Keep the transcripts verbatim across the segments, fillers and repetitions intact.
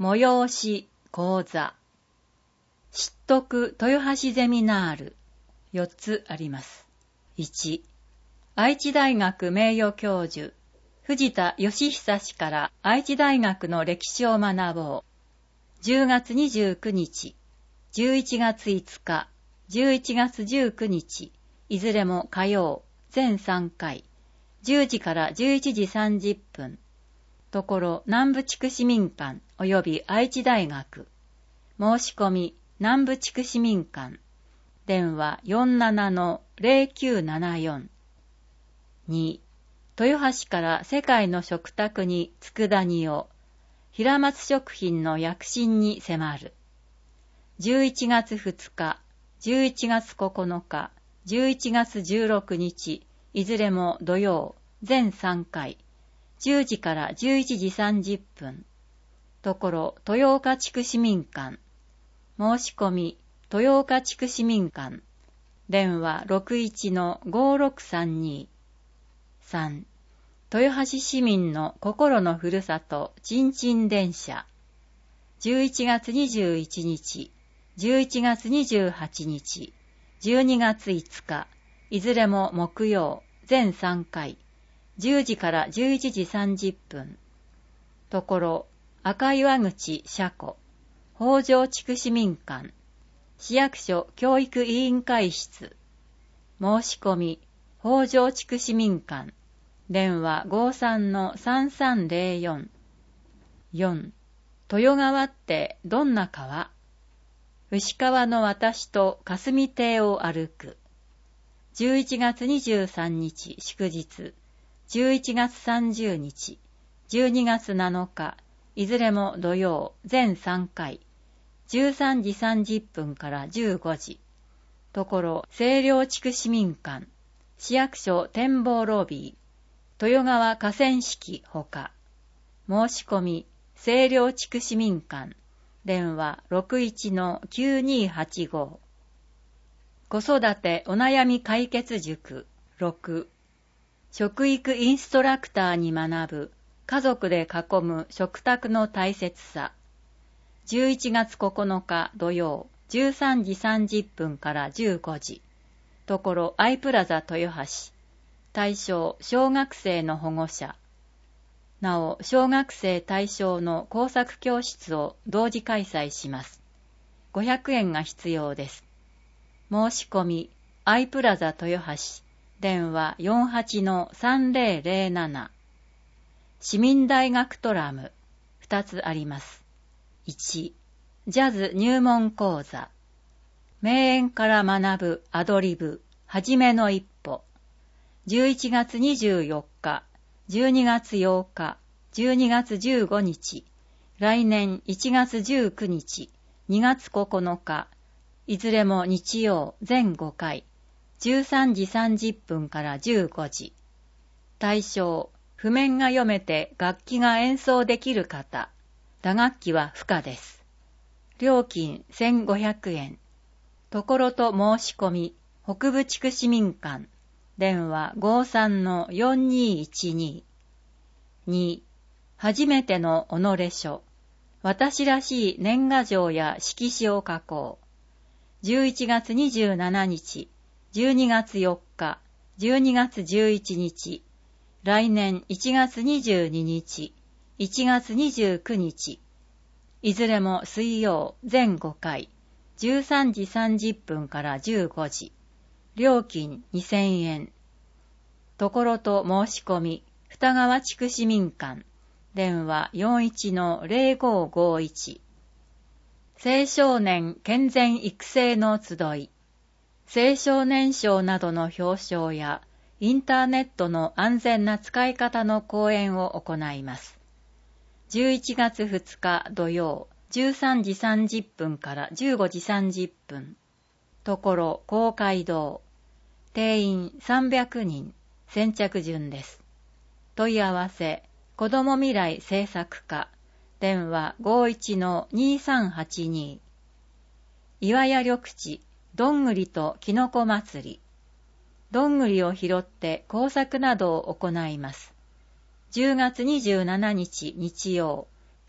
催し講座。知得豊橋ゼミナールよっつあります。いち、愛知大学名誉教授藤田義久氏から愛知大学の歴史を学ぼう。じゅうがつにじゅうくにち、じゅういちがついつか、じゅういちがつじゅうくにち、いずれも火曜、全さんかい、じゅうじからじゅういちじさんじゅっぷん。ところ南部地区市民館及び愛知大学。申し込み南部地区市民館。電話 よんじゅうななのゼロきゅうななよん。に、豊橋から世界の食卓に佃煮を、平松食品の躍進に迫る。じゅういちがつふつか、じゅういちがつここのか、じゅういちがつじゅうろくにち、いずれも土曜、全さんかい、じゅうじからじゅういちじさんじゅっぷん。ところ、豊岡地区市民館。申し込み、豊岡地区市民館。電話 ろくいちのごろくさんに。さん、豊橋市民の心のふるさと、ちんちん電車。じゅういちがつにじゅういちにち、じゅういちがつにじゅうはちにち、じゅうにがついつか、いずれも木曜、全さんかい、じゅうじからじゅういちじさんじゅっぷん。ところ、赤岩口車庫、北条地区市民館、市役所教育委員会室。申し込み、北条地区市民館。電話 ごじゅうさんのさんさんゼロよん。よん、豊川ってどんな川？牛川の私と霞堤を歩く。じゅういちがつにじゅうさんにち祝日、じゅういちがつさんじゅうにち、じゅうにがつなのか、いずれも土曜、全さんかい、じゅうさんじさんじゅっぷんからじゅうごじ。ところ、清涼地区市民館、市役所展望ロビー、豊川河川敷ほか。申し込み、清涼地区市民館。電話 ろくいちのきゅうにはちご。子育てお悩み解決塾ろく。食育インストラクターに学ぶ家族で囲む食卓の大切さ。じゅういちがつここのか土曜、じゅうさんじさんじゅっぷんからじゅうごじ。ところアイプラザ豊橋。対象、小学生の保護者。なお、小学生対象の工作教室を同時開催します。ごひゃくえんが必要です。申し込み、アイプラザ豊橋。電話 よんはちのさんぜろぜろなな。市民大学トラム。ふたつあります。いち、ジャズ入門講座。名演から学ぶアドリブ、はじめの一歩。じゅういちがつにじゅうよっか、じゅうにがつようか、じゅうにがつじゅうごにち、来年いちがつじゅうくにち、にがつここのか、いずれも日曜全ごかい、じゅうさんじさんじゅっぷんからじゅうごじ。対象、譜面が読めて楽器が演奏できる方、打楽器は不可です。料金せんごひゃくえん。ところと申し込み、北部地区市民館。電話 ごじゅうさんのよんにいちに。に、初めての己書。私らしい年賀状や色紙を書こう。じゅういちがつにじゅうしちにち、じゅうにがつよっか、じゅうにがつじゅういちにち、来年いちがつにじゅうににち、いちがつにじゅうくにち、いずれも水曜全ごかい、じゅうさんじさんじゅっぷんからじゅうごじ。料金にせんえん。ところと申し込み、二川地区市民館。電話 よんいちのゼロごごいち。青少年健全育成の集い。青少年賞などの表彰や、インターネットの安全な使い方の講演を行います。じゅういちがつふつか土曜、じゅうさんじさんじゅっぷんからじゅうごじさんじゅっぷん。ところ、公会堂。定員さんびゃくにん。先着順です。問い合わせ、子ども未来政策課。電話 ごじゅういちのにさんはちに。岩屋緑地、どんぐりときのこ祭り。どんぐりを拾って工作などを行います。じゅうがつにじゅうしちにち日曜、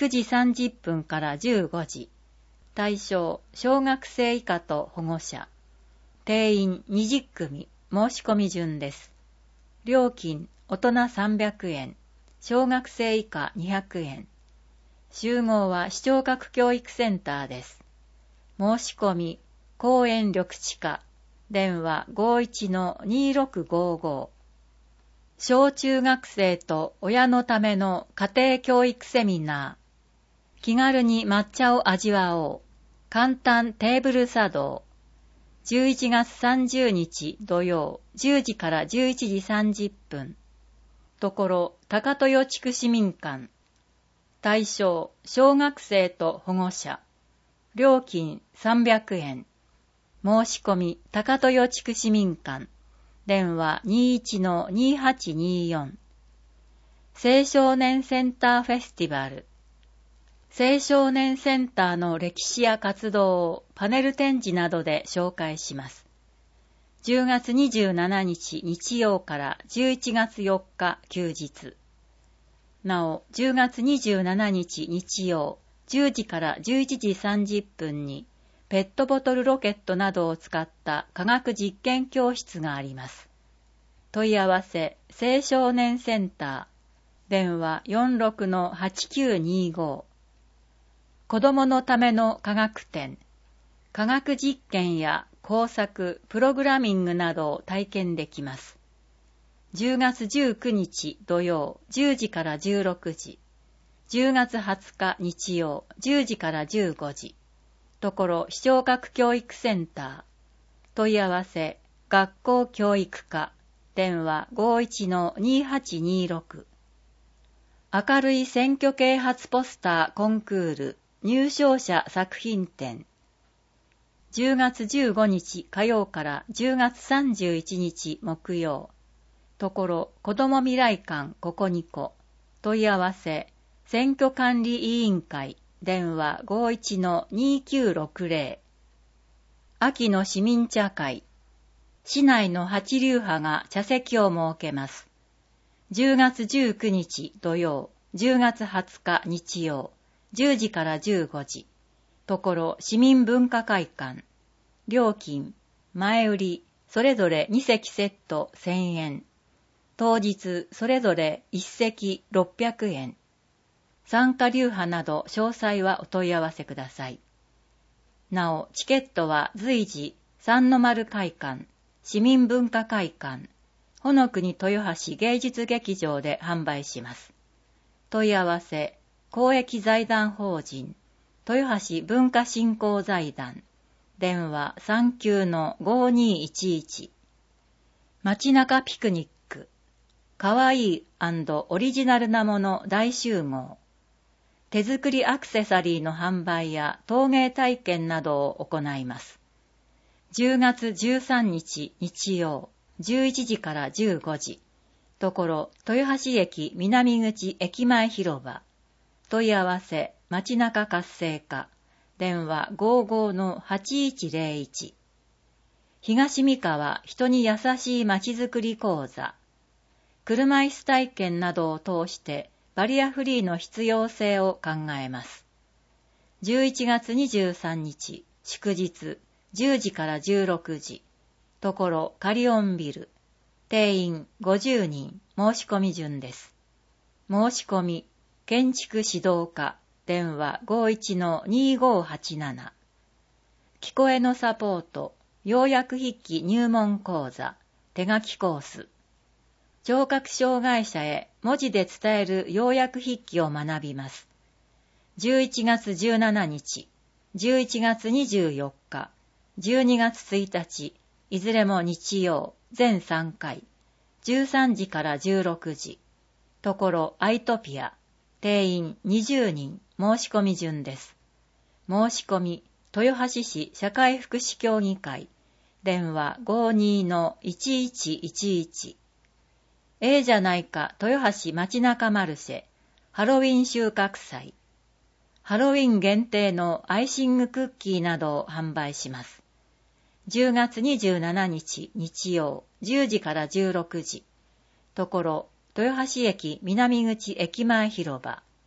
くじさんじゅっぷんからじゅうごじ。対象、小学生以下と保護者。定員にじゅっくみ、申し込み順です。料金、大人さんびゃくえん、小学生以下にひゃくえん。集合は視聴覚教育センターです。申し込み、公園緑地課、電話 ごいちのにろくごご。小中学生と親のための家庭教育セミナー。気軽に抹茶を味わおう。簡単テーブル茶道。じゅういちがつさんじゅうにち土曜じゅうじからじゅういちじさんじゅっぷん。ところ、高豊地区市民館。対象、小学生と保護者。料金さんびゃくえん。申し込み、高豊地区市民館。電話 にいちのにはちによん。青少年センターフェスティバル。青少年センターの歴史や活動をパネル展示などで紹介します。じゅうがつにじゅうしちにち日曜からじゅういちがつよっか休日。なお、じゅうがつにじゅうしちにち日曜じゅうじからじゅういちじさんじゅっぷんにペットボトルロケットなどを使った科学実験教室があります。問い合わせ、青少年センター、電話 よんろくのはちきゅうにご。子供のための科学展、科学実験や工作、プログラミングなどを体験できます。じゅうがつじゅうくにち土曜じゅうじからじゅうろくじ、じゅうがつはつか日曜じゅうじからじゅうごじ、ところ視聴覚教育センター、問い合わせ、学校教育課、電話 ごいちのにはちにろく。明るい選挙啓発ポスターコンクール入賞者作品展。じゅうがつじゅうごにち火曜からじゅうがつさんじゅういちにち木曜。ところ、子ども未来館ここにこ。問い合わせ、選挙管理委員会、電話 ごいちのにきゅうろくぜろ。秋の市民茶会。市内の八流派が茶席を設けます。じゅうがつじゅうくにち土曜、じゅうがつはつか日曜、じゅうじからじゅうごじ。ところ市民文化会館。料金、前売り、それぞれにせきセットせんえん。当日、それぞれいっせきろっぴゃくえん。参加流派など詳細はお問い合わせください。なお、チケットは随時、三の丸会館、市民文化会館、ほのくに豊橋芸術劇場で販売します。問い合わせ、公益財団法人、豊橋文化振興財団、電話 さんきゅうのごにいちいち。街中ピクニック、かわいい&オリジナルなもの大集合。手作りアクセサリーの販売や陶芸体験などを行います。じゅうがつじゅうさんにち日曜、じゅういちじからじゅうごじ。ところ、豊橋駅南口駅前広場。問い合わせ、街中活性化。電話 ごじゅうごのはちいちぜろいち。東三河人に優しい街づくり講座。車椅子体験などを通してバリアフリーの必要性を考えます。じゅういちがつにじゅうさんにち祝日じゅうじからじゅうろくじ。ところカリオンビル。定員ごじゅうにん、申し込み順です。申し込み、建築指導課、電話 ごいちのにごはちなな。聞こえのサポート、要約筆記入門講座、手書きコース。聴覚障害者へ文字で伝える要約筆記を学びます。じゅういちがつじゅうしちにち、じゅういちがつにじゅうよっか、じゅうにがつついたち、いずれも日曜、全さんかい、じゅうさんじからじゅうろくじ。ところアイトピア、定員にじゅうにん、申し込み順です。申し込み、豊橋市社会福祉協議会、電話 ごにのいちいちいちいち。ええじゃないか豊橋街中マルシェ、ハロウィン収穫祭。ハロウィン限定のアイシングクッキーなどを販売します。じゅうがつにじゅうしちにち日曜、じゅうじからじゅうろくじ。ところ、豊橋駅南口駅前広場。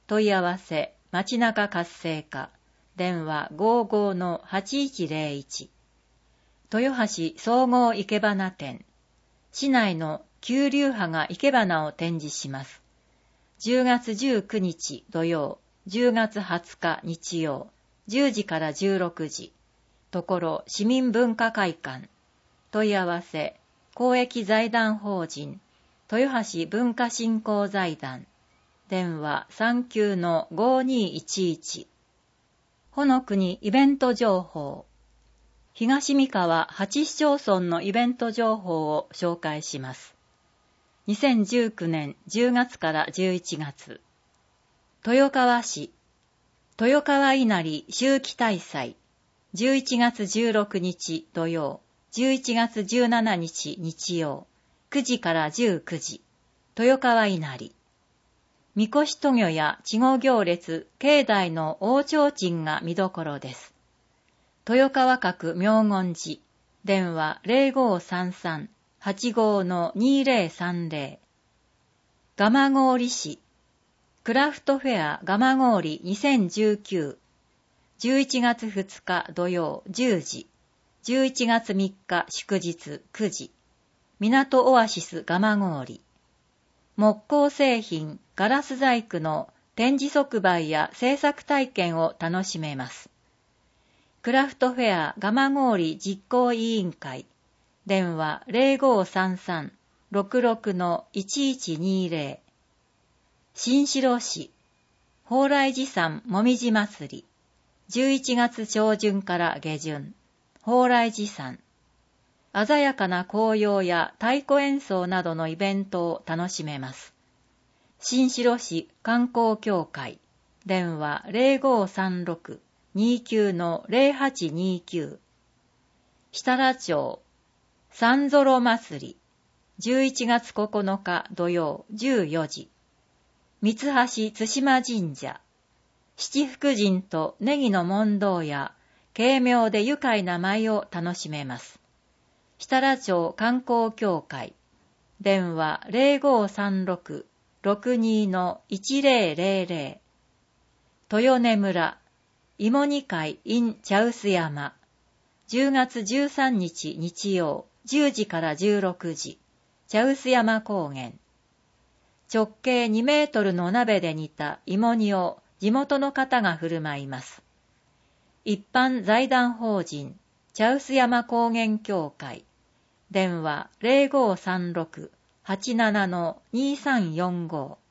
問い合わせ街中活性化、電話 ごーごーのはちいちゼロいち。豊橋総合生け花展。市内の旧流派が生け花を展示します。じゅうがつじゅうくにち土曜、じゅうがつはつか日曜、じゅうじからじゅうろくじ。ところ市民文化会館。問い合わせ公益財団法人豊橋文化振興財団。電話 さんきゅうのごーにーいちいち。ほのくにイベント情報。東三河はち市町村のイベント情報を紹介します。にせんじゅうきゅうねんじゅうがつからじゅういちがつ。豊川市、豊川稲荷秋季大祭、じゅういちがつじゅうろくにち土曜、じゅういちがつじゅうしちにち日曜、くじからじゅうくじ、豊川稲荷。みこし渡御や稚児行列、境内の大提灯が見どころです。豊川閣妙厳寺、電話 ゼロごーさんさんはちごーのにーぜろさんぜろ。蒲郡市、クラフトフェア蒲郡にせんじゅうきゅう、じゅういちがつふつか土曜じゅうじ、じゅういちがつみっか祝日くじ、港オアシス蒲郡。木工製品、ガラス細工の展示即売や制作体験を楽しめます。クラフトフェア蒲郡実行委員会、電話 ゼロごーさんさんろくろくのいちいちにーぜろ。新城市、蓬莱寺山もみじ祭り、じゅういちがつちょうじゅんから下旬、蓬莱寺山。鮮やかな紅葉や太鼓演奏などのイベントを楽しめます。新城市観光協会、電話 ゼロごーさんろくにーきゅうのゼロはちにーきゅう。設楽町、三ぞろ祭り、じゅういちがつここのか土曜じゅうよじ。三橋津島神社、七福神とネギの問答や軽妙で愉快な舞を楽しめます。設楽町観光協会、電話 ゼロごーさんろくろくにーのいちぜろぜろぜろ。豊根村、芋煮会 in 茶臼山、じゅうがつじゅうさんにち日曜、じゅうじからじゅうろくじ、茶臼山高原。直径にメートルの鍋で煮た芋煮を地元の方が振る舞います。一般財団法人、茶臼山高原協会、電話 ゼロごーさんろくはちななのにーさんよんご。